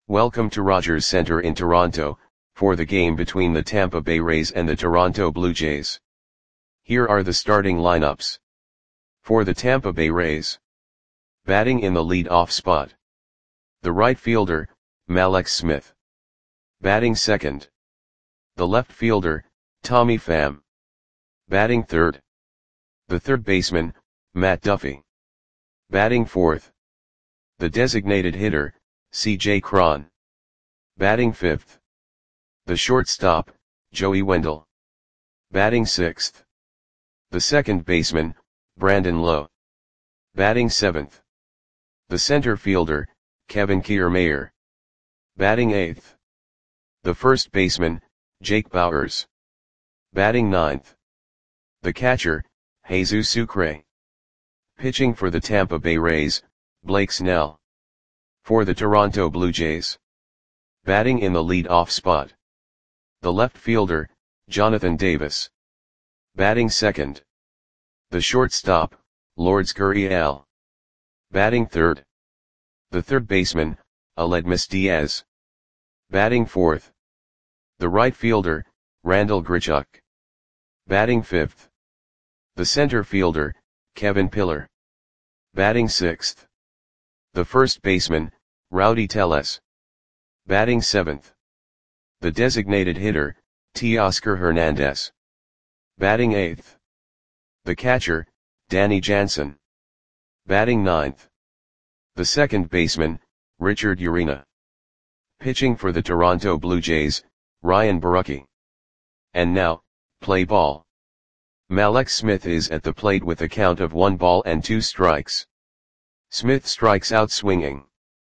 Welcome to Rogers Centre in Toronto, for the game between the Tampa Bay Rays and the Toronto Blue Jays. Here are the starting lineups. For the Tampa Bay Rays. Batting in the lead-off spot. The right fielder, Mallex Smith. Batting second. The left fielder, Tommy Pham. Batting third. The third baseman, Matt Duffy. Batting fourth. The designated hitter, C.J. Cron. Batting fifth. The shortstop, Joey Wendle. Batting sixth. The second baseman, Brandon Lowe. Batting seventh. The center fielder, Kevin Kiermaier. Batting eighth. The first baseman, Jake Bauers. Batting ninth. The catcher, Jesus Sucre. Pitching for the Tampa Bay Rays, Blake Snell. For the Toronto Blue Jays. Batting in the lead-off spot. The left fielder, Jonathan Davis. Batting second. The shortstop, Lourdes Gurriel. Batting third. The third baseman, Aledmys Diaz. Batting fourth. The right fielder, Randal Grichuk. Batting fifth. The center fielder, Kevin Pillar. Batting sixth. The first baseman, Rowdy Tellez. Batting seventh. The designated hitter, Teoscar Hernandez. Batting eighth. The catcher, Danny Jansen. Batting ninth. The second baseman, Richard Urena. Pitching for the Toronto Blue Jays, Ryan Borucki. And now, play ball. Mallex Smith is at the plate with a count of 1 ball and 2 strikes. Smith strikes out swinging.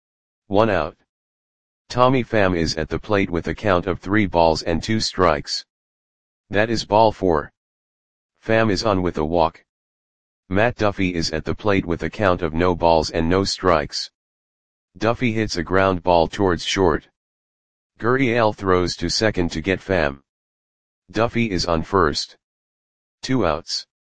1 out. Tommy Pham is at the plate with a count of 3 balls and 2 strikes. That is ball 4. Pham is on with a walk. Matt Duffy is at the plate with a count of no balls and no strikes. Duffy hits a ground ball towards short. Gurriel throws to second to get Pham. Duffy is on first. 2 outs.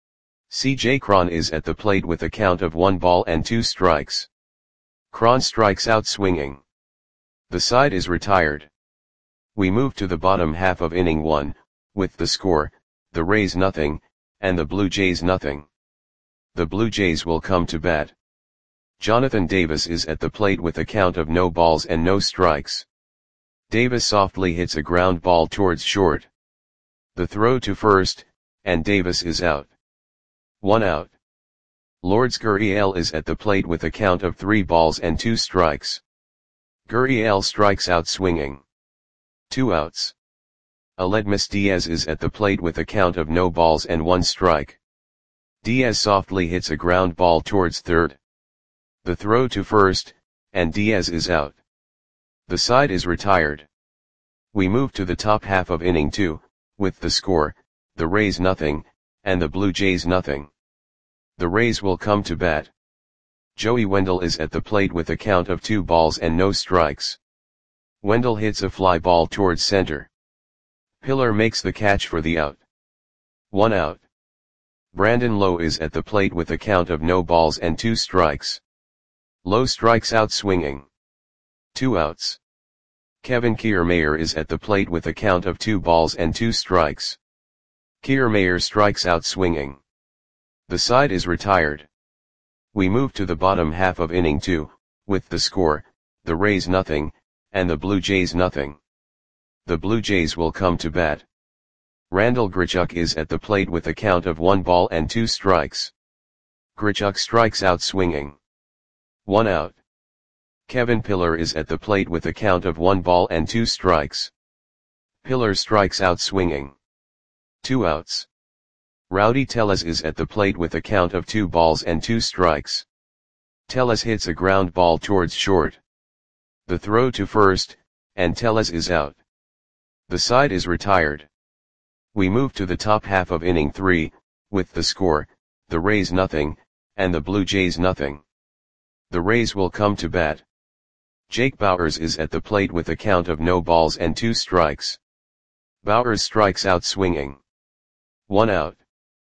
C.J. Cron is at the plate with a count of 1 ball and 2 strikes. Cron strikes out swinging. The side is retired. We move to the bottom half of inning 1, with the score, the Rays nothing, and the Blue Jays nothing. The Blue Jays will come to bat. Jonathan Davis is at the plate with a count of no balls and no strikes. Davis softly hits a ground ball towards short. The throw to first, and Davis is out. 1 out. Lourdes Gurriel is at the plate with a count of 3 balls and 2 strikes. Gurriel strikes out swinging. 2 outs. Aledmys Diaz is at the plate with a count of no balls and 1 strike. Diaz softly hits a ground ball towards third. The throw to first, and Diaz is out. The side is retired. We move to the top half of inning 2, with the score, the Rays nothing, and the Blue Jays nothing. The Rays will come to bat. Joey Wendle is at the plate with a count of 2 balls and no strikes. Wendle hits a fly ball towards center. Pillar makes the catch for the out. 1 out. Brandon Lowe is at the plate with a count of no balls and 2 strikes. Lowe strikes out swinging. 2 outs. Kevin Kiermaier is at the plate with a count of 2 balls and 2 strikes. Kiermaier strikes out swinging. The side is retired. We move to the bottom half of inning 2, with the score, the Rays nothing, and the Blue Jays nothing. The Blue Jays will come to bat. Randal Grichuk is at the plate with a count of 1 ball and 2 strikes. Grichuk strikes out swinging. 1 out. Kevin Pillar is at the plate with a count of 1 ball and 2 strikes. Pillar strikes out swinging. 2 outs. Rowdy Tellez is at the plate with a count of 2 balls and 2 strikes. Tellez hits a ground ball towards short. The throw to first, and Tellez is out. The side is retired. We move to the top half of inning 3, with the score, the Rays nothing, and the Blue Jays nothing. The Rays will come to bat. Jake Bauers is at the plate with a count of no balls and 2 strikes. Bauers strikes out swinging. 1 out.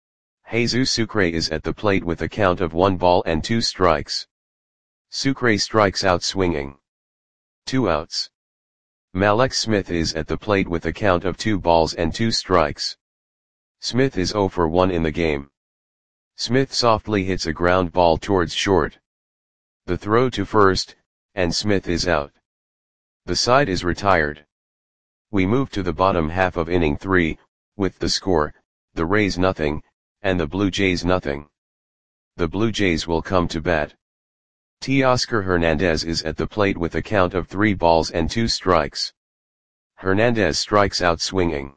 Jesus Sucre is at the plate with a count of 1 ball and 2 strikes. Sucre strikes out swinging. 2 outs. Malek Smith is at the plate with a count of 2 balls and 2 strikes. Smith is 0 for 1 in the game. Smith softly hits a ground ball towards short. The throw to first, and Smith is out. The side is retired. We move to the bottom half of inning 3, with the score, the Rays nothing, and the Blue Jays nothing. The Blue Jays will come to bat. Teoscar Hernandez is at the plate with a count of 3 balls and 2 strikes. Hernandez strikes out swinging.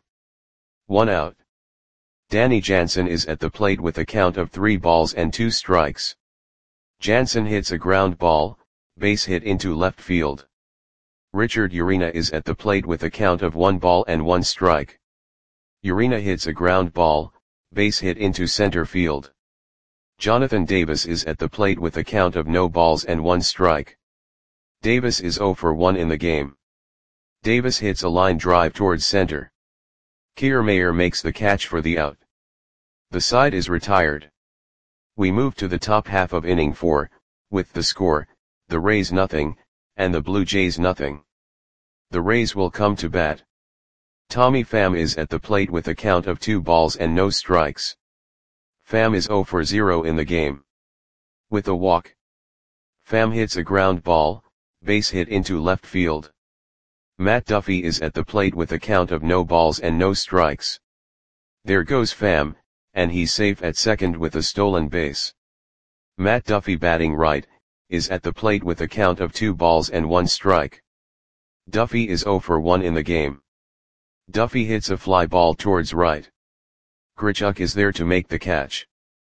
1 out. Danny Jansen is at the plate with a count of 3 balls and 2 strikes. Jansen hits a ground ball, base hit into left field. Richard Urena is at the plate with a count of 1 ball and 1 strike. Urena hits a ground ball, base hit into center field. Jonathan Davis is at the plate with a count of no balls and 1 strike. Davis is 0 for 1 in the game. Davis hits a line drive towards center. Kiermaier makes the catch for the out. The side is retired. We move to the top half of inning 4, with the score, the Rays nothing, and the Blue Jays nothing. The Rays will come to bat. Tommy Pham is at the plate with a count of 2 balls and no strikes. Pham is 0 for 0 in the game. With a walk. Pham hits a ground ball, base hit into left field. Matt Duffy is at the plate with a count of no balls and no strikes. There goes Pham, and he's safe at second with a stolen base. Matt Duffy, batting right, is at the plate with a count of 2 balls and 1 strike. Duffy is 0 for 1 in the game. Duffy hits a fly ball towards right. Grichuk is there to make the catch.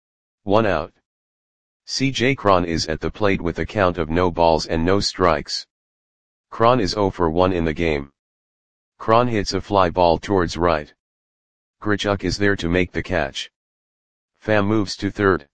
1 out. C.J. Cron is at the plate with a count of no balls and no strikes. Cron is 0 for 1 in the game. Cron hits a fly ball towards right. Grichuk is there to make the catch. Pham moves to third.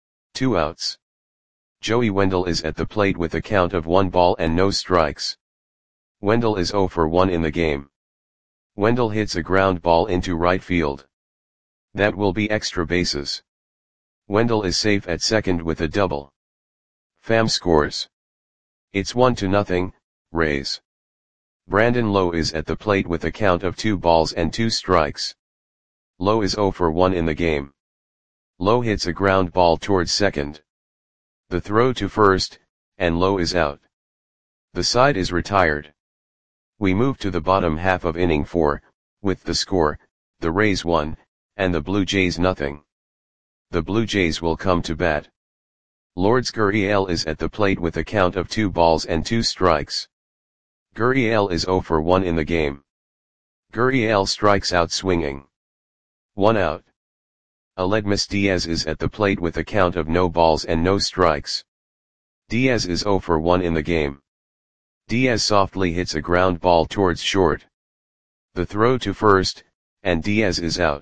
2 outs. Joey Wendell is at the plate with a count of 1 ball and no strikes. Wendell is 0 for 1 in the game. Wendell hits a ground ball into right field. That will be extra bases. Wendell is safe at second with a double. Pham scores. It's 1-0, Rays. Brandon Lowe is at the plate with a count of 2 balls and 2 strikes. Lowe is 0 for 1 in the game. Lowe hits a ground ball towards second. The throw to first, and Lowe is out. The side is retired. We move to the bottom half of inning 4, with the score, the Rays 1, and the Blue Jays nothing. The Blue Jays will come to bat. Lourdes Gurriel is at the plate with a count of 2 balls and 2 strikes. Gurriel is 0 for 1 in the game. Gurriel strikes out swinging. 1 out. Aledmus Diaz is at the plate with a count of no balls and no strikes. Diaz is 0 for 1 in the game. Diaz softly hits a ground ball towards short. The throw to first, and Diaz is out.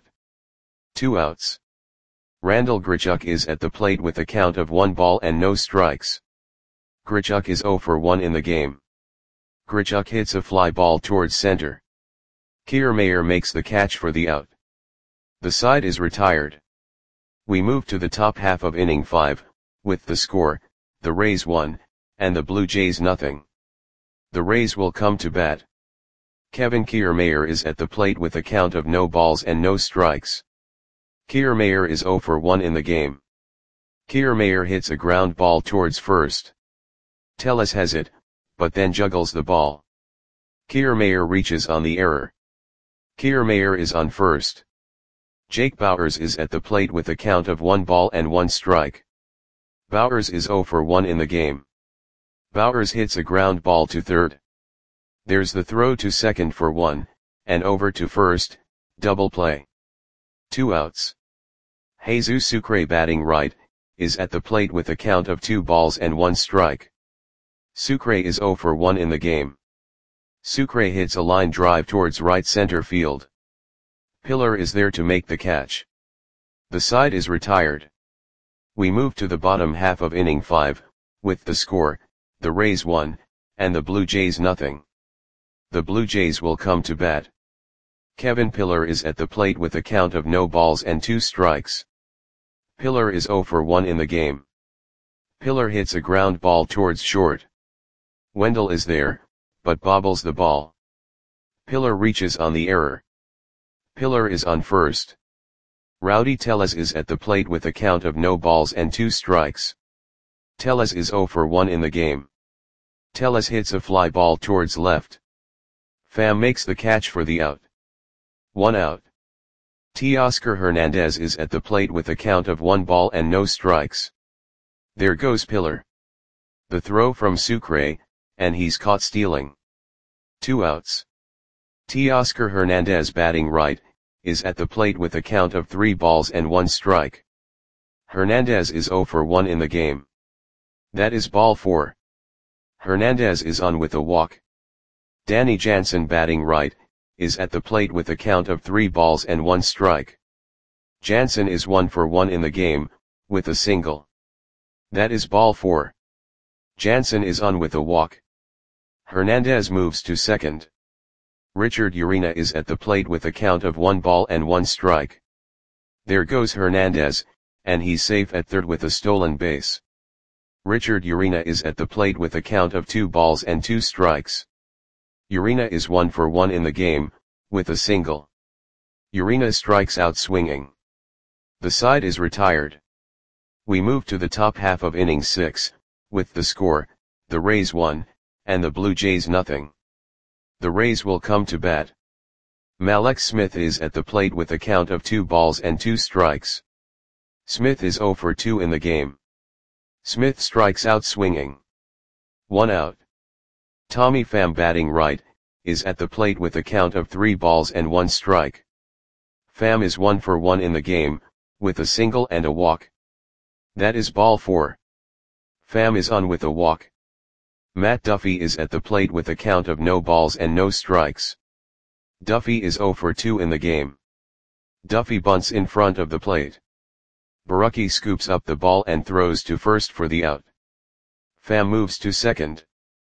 2 outs. Randall Grichuk is at the plate with a count of 1 ball and no strikes. Grichuk is 0 for 1 in the game. Grichuk hits a fly ball towards center. Kiermaier makes the catch for the out. The side is retired. We move to the top half of inning 5, with the score, the Rays 1, and the Blue Jays nothing. The Rays will come to bat. Kevin Kiermaier is at the plate with a count of no balls and no strikes. Kiermaier is 0 for 1 in the game. Kiermaier hits a ground ball towards first. Tellez has it, but then juggles the ball. Kiermaier reaches on the error. Kiermaier is on first. Jake Bauers is at the plate with a count of 1 ball and 1 strike. Bauers is 0 for 1 in the game. Bauers hits a ground ball to third. There's the throw to second for 1, and over to first, double play. 2 outs. Jesus Sucre, batting right, is at the plate with a count of 2 balls and 1 strike. Sucre is 0 for 1 in the game. Sucre hits a line drive towards right center field. Pillar is there to make the catch. The side is retired. We move to the bottom half of inning 5, with the score, the Rays 1, and the Blue Jays nothing. The Blue Jays will come to bat. Kevin Pillar is at the plate with a count of no balls and 2 strikes. Pillar is 0 for 1 in the game. Pillar hits a ground ball towards short. Wendell is there, but bobbles the ball. Pillar reaches on the error. Pillar is on first. Rowdy Tellez is at the plate with a count of no balls and 2 strikes. Tellez is 0 for 1 in the game. Tellez hits a fly ball towards left. Pham makes the catch for the out. 1 out. Teoscar Hernandez is at the plate with a count of 1 ball and no strikes. There goes Pillar. The throw from Sucre, and he's caught stealing. 2 outs. Teoscar Hernandez batting right, is at the plate with a count of 3 balls and 1 strike. Hernandez is 0 for 1 in the game. That is ball 4. Hernandez is on with a walk. Danny Jansen batting right, is at the plate with a count of 3 balls and 1 strike. Jansen is 1 for 1 in the game, with a single. That is ball 4. Jansen is on with a walk. Hernandez moves to second. Richard Urena is at the plate with a count of 1 ball and 1 strike. There goes Hernandez, and he's safe at third with a stolen base. Richard Urena is at the plate with a count of 2 balls and 2 strikes. Urena is 1 for 1 in the game, with a single. Urena strikes out swinging. The side is retired. We move to the top half of inning 6, with the score, the Rays 1, and the Blue Jays nothing. The Rays will come to bat. Mallex Smith is at the plate with a count of 2 balls and 2 strikes. Smith is 0 for 2 in the game. Smith strikes out swinging. 1 out. Tommy Pham batting right, is at the plate with a count of 3 balls and 1 strike. Pham is 1 for 1 in the game, with a single and a walk. That is ball 4. Pham is on with a walk. Matt Duffy is at the plate with a count of no balls and no strikes. Duffy is 0 for 2 in the game. Duffy bunts in front of the plate. Borucki scoops up the ball and throws to first for the out. Pham moves to second.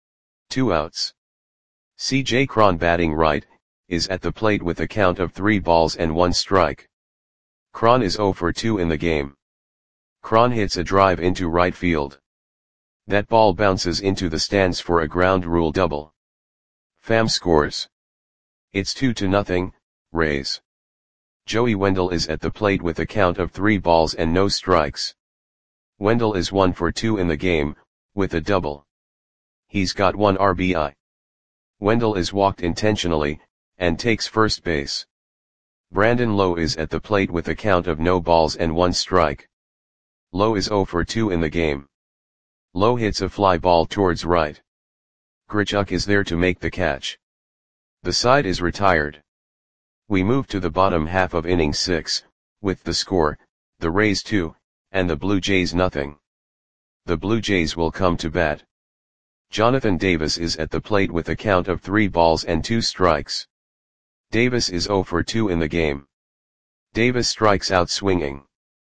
2 outs. C.J. Cron batting right, is at the plate with a count of 3 balls and 1 strike. Cron is 0 for 2 in the game. Cron hits a drive into right field. That ball bounces into the stands for a ground rule double. Pham scores. It's 2-0, Rays. Joey Wendell is at the plate with a count of 3 balls and no strikes. Wendell is 1 for 2 in the game, with a double. He's got 1 RBI. Wendell is walked intentionally, and takes first base. Brandon Lowe is at the plate with a count of no balls and 1 strike. Lowe is 0 for 2 in the game. Lowe hits a fly ball towards right. Grichuk is there to make the catch. The side is retired. We move to the bottom half of inning 6, with the score, the Rays 2, and the Blue Jays nothing. The Blue Jays will come to bat. Jonathan Davis is at the plate with a count of 3 balls and 2 strikes. Davis is 0 for 2 in the game. Davis strikes out swinging.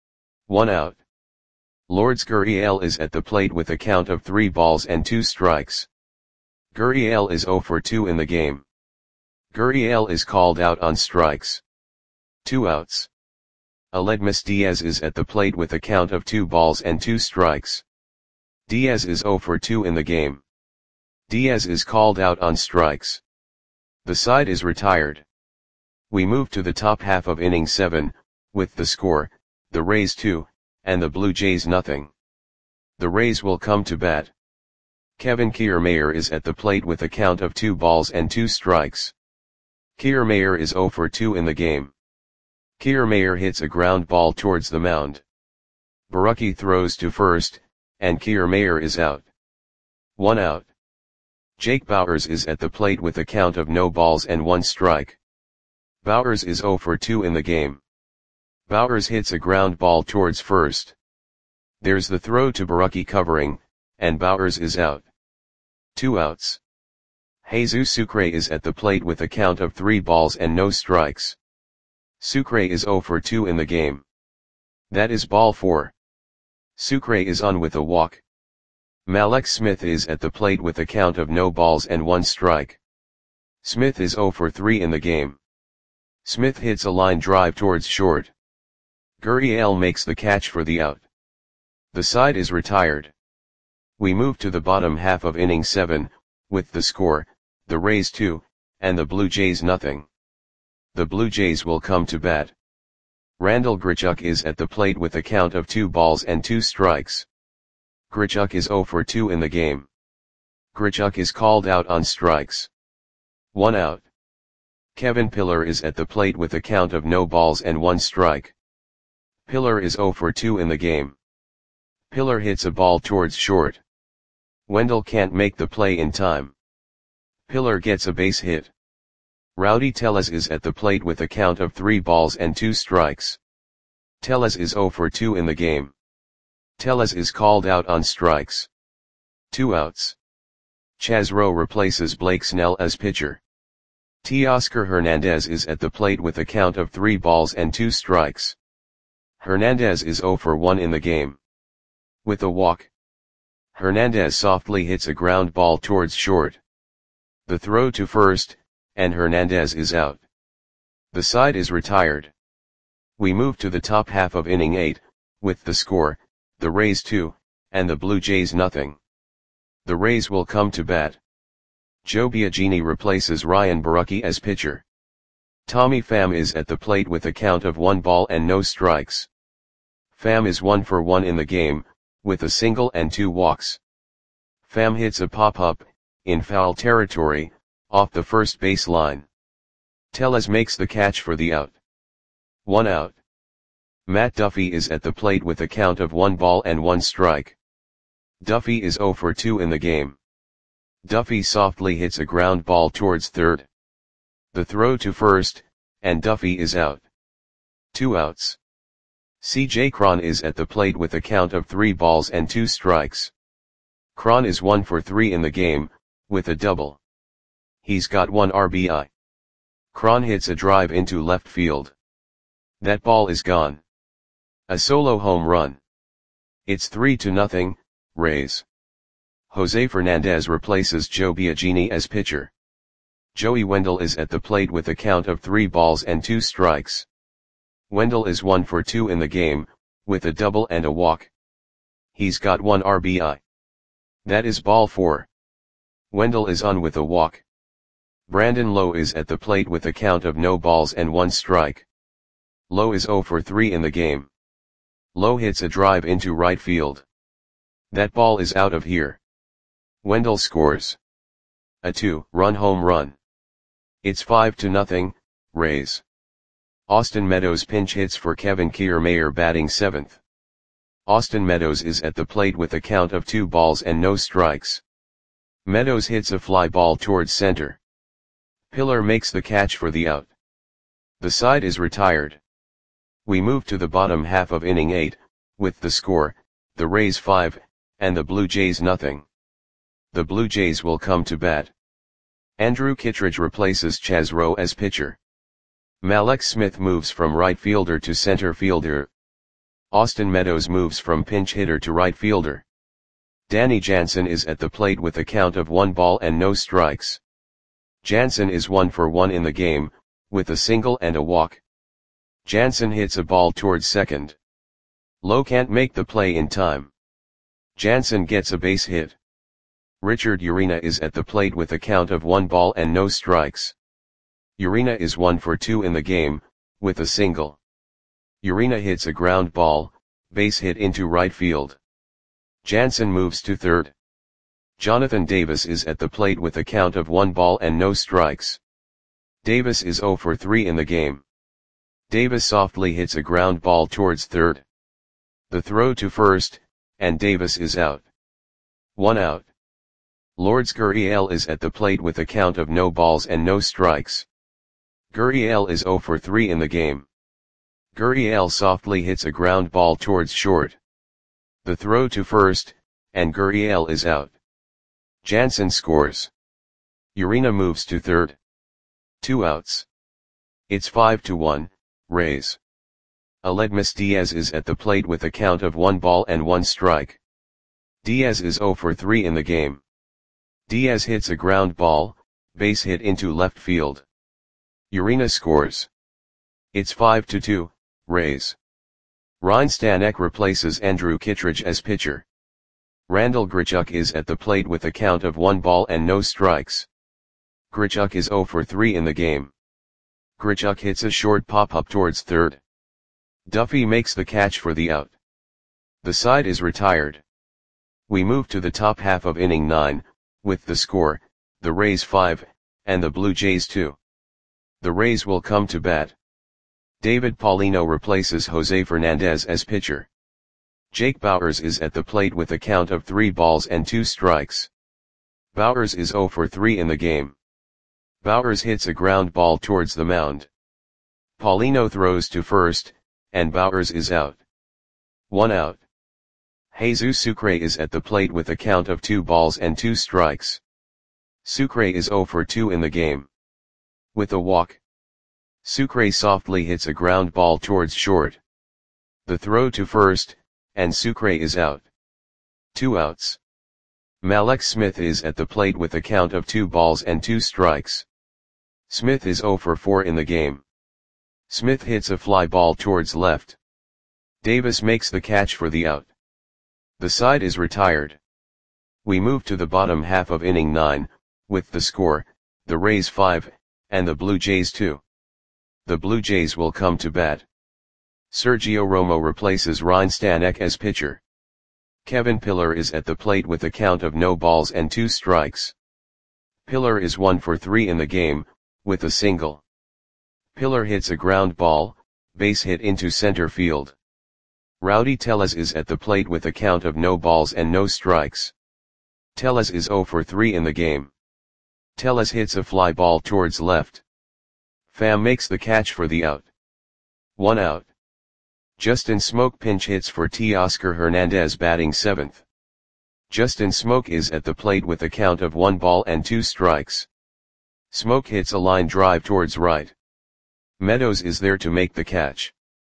1 out. Lourdes Gurriel is at the plate with a count of 3 balls and 2 strikes. Gurriel is 0 for 2 in the game. Gurriel is called out on strikes. 2 outs. Aledmus Diaz is at the plate with a count of 2 balls and 2 strikes. Diaz is 0 for 2 in the game. Diaz is called out on strikes. The side is retired. We move to the top half of inning 7, with the score, the Rays 2, and the Blue Jays nothing. The Rays will come to bat. Kevin Kiermaier is at the plate with a count of 2 balls and 2 strikes. Kiermaier is 0 for 2 in the game. Kiermaier hits a ground ball towards the mound. Borucki throws to first, and Kiermaier is out. 1 out. Jake Bauers is at the plate with a count of no balls and 1 strike. Bauers is 0 for 2 in the game. Bauers hits a ground ball towards first. There's the throw to Borucki covering, and Bauers is out. 2 outs. Jesus Sucre is at the plate with a count of 3 balls and no strikes. Sucre is 0 for 2 in the game. That is ball 4. Sucre is on with a walk. Mallex Smith is at the plate with a count of no balls and 1 strike. Smith is 0 for 3 in the game. Smith hits a line drive towards short. Gurriel makes the catch for the out. The side is retired. We move to the bottom half of inning 7, with the score, the Rays 2, and the Blue Jays nothing. The Blue Jays will come to bat. Randal Grichuk is at the plate with a count of 2 balls and 2 strikes. Grichuk is 0 for 2 in the game. Grichuk is called out on strikes. 1 out. Kevin Pillar is at the plate with a count of no balls and 1 strike. Pillar is 0 for 2 in the game. Pillar hits a ball towards short. Wendell can't make the play in time. Pillar gets a base hit. Rowdy Tellez is at the plate with a count of 3 balls and 2 strikes. Tellez is 0 for 2 in the game. Tellez is called out on strikes. 2 outs. Chaz Rowe replaces Blake Snell as pitcher. Teoscar Hernandez is at the plate with a count of 3 balls and 2 strikes. Hernandez is 0 for 1 in the game. With a walk, Hernandez softly hits a ground ball towards short. The throw to first, and Hernandez is out. The side is retired. We move to the top half of inning 8, with the score, the Rays 2, and the Blue Jays nothing. The Rays will come to bat. Joe Biagini replaces Ryan Borucki as pitcher. Tommy Pham is at the plate with a count of 1 ball and no strikes. Pham is 1 for 1 in the game, with a single and 2 walks. Pham hits a pop-up, in foul territory, off the first base line. Tellez makes the catch for the out. 1 out. Matt Duffy is at the plate with a count of 1 ball and 1 strike. Duffy is 0 for 2 in the game. Duffy softly hits a ground ball towards third. The throw to first, and Duffy is out. 2 outs. C.J. Cron is at the plate with a count of 3 balls and 2 strikes. Cron is 1 for 3 in the game, with a double. He's got 1 RBI. Cron hits a drive into left field. That ball is gone. A solo home run. It's 3-0, Rays. Jose Fernandez replaces Joe Biagini as pitcher. Joey Wendell is at the plate with a count of 3 balls and 2 strikes. Wendell is 1 for 2 in the game, with a double and a walk. He's got 1 RBI. That is ball 4. Wendell is on with a walk. Brandon Lowe is at the plate with a count of no balls and 1 strike. Lowe is 0 for 3 in the game. Lowe hits a drive into right field. That ball is out of here. Wendell scores a 2-run home run. It's 5-0, Rays. Austin Meadows pinch hits for Kevin Kiermaier batting 7th. Austin Meadows is at the plate with a count of 2 balls and no strikes. Meadows hits a fly ball towards center. Pillar makes the catch for the out. The side is retired. We move to the bottom half of inning 8, with the score, the Rays 5, and the Blue Jays nothing. The Blue Jays will come to bat. Andrew Kittredge replaces Chaz Rowe as pitcher. Mallex Smith moves from right fielder to center fielder. Austin Meadows moves from pinch hitter to right fielder. Danny Jansen is at the plate with a count of 1 ball and no strikes. Jansen is 1 for 1 in the game, with a single and a walk. Jansen hits a ball towards second. Lowe can't make the play in time. Jansen gets a base hit. Richard Urena is at the plate with a count of 1 ball and no strikes. Urena is 1 for 2 in the game, with a single. Urena hits a ground ball, base hit into right field. Jansen moves to third. Jonathan Davis is at the plate with a count of 1 ball and no strikes. Davis is 0 for 3 in the game. Davis softly hits a ground ball towards third. The throw to first, and Davis is out. 1 out. Lourdes Gurriel is at the plate with a count of no balls and no strikes. Gurriel is 0 for 3 in the game. Gurriel softly hits a ground ball towards short. The throw to first, and Gurriel is out. Jansen scores. Urena moves to third. 2 outs. It's 5-1, Rays. Aledmus Diaz is at the plate with a count of 1 ball and 1 strike. Diaz is 0 for 3 in the game. Diaz hits a ground ball, base hit into left field. Urena scores. It's 5-2, Rays. Ryan Stanek replaces Andrew Kittredge as pitcher. Randal Grichuk is at the plate with a count of 1 ball and no strikes. Grichuk is 0 for 3 in the game. Grichuk hits a short pop-up towards third. Duffy makes the catch for the out. The side is retired. We move to the top half of inning 9, with the score, the Rays 5, and the Blue Jays 2. The Rays will come to bat. David Paulino replaces Jose Fernandez as pitcher. Jake Bauers is at the plate with a count of 3 balls and 2 strikes. Bauers is 0 for 3 in the game. Bauers hits a ground ball towards the mound. Paulino throws to first, and Bauers is out. 1 out. Jesus Sucre is at the plate with a count of 2 balls and 2 strikes. Sucre is 0 for 2 in the game. With a walk, Sucre softly hits a ground ball towards short. The throw to first, and Sucre is out. 2 outs. Mallex Smith is at the plate with a count of 2 balls and 2 strikes. Smith is 0 for 4 in the game. Smith hits a fly ball towards left. Davis makes the catch for the out. The side is retired. We move to the bottom half of inning 9, with the score, the Rays 5, and the Blue Jays 2. The Blue Jays will come to bat. Sergio Romo replaces Ryan Stanek as pitcher. Kevin Pillar is at the plate with a count of no balls and 2 strikes. Pillar is 1 for 3 in the game, with a single. Pillar hits a ground ball, base hit into center field. Rowdy Tellez is at the plate with a count of no balls and no strikes. Tellez is 0 for 3 in the game. Tellez hits a fly ball towards left. Pham makes the catch for the out. 1 out. Justin Smoke pinch hits for Teoscar Hernandez batting 7th. Justin Smoke is at the plate with a count of 1 ball and 2 strikes. Smoke hits a line drive towards right. Meadows is there to make the catch.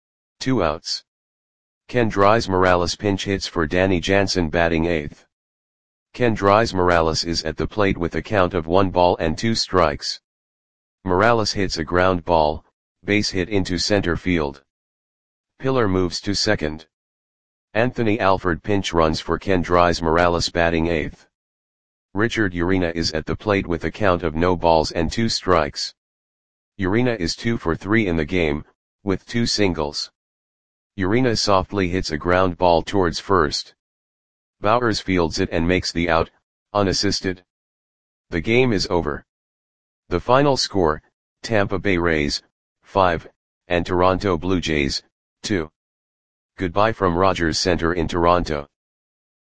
2 outs. Kendrys Morales pinch hits for Danny Jansen batting 8th. Kendrys Morales is at the plate with a count of 1 ball and 2 strikes. Morales hits a ground ball, base hit into center field. Pillar moves to second. Anthony Alford pinch runs for Kendrys Morales batting 8th. Richard Urena is at the plate with a count of no balls and 2 strikes. Urena is 2 for 3 in the game, with 2 singles. Urena softly hits a ground ball towards first. Bauers fields it and makes the out, unassisted. The game is over. The final score, Tampa Bay Rays, 5, and Toronto Blue Jays, 2. Goodbye from Rogers Center in Toronto.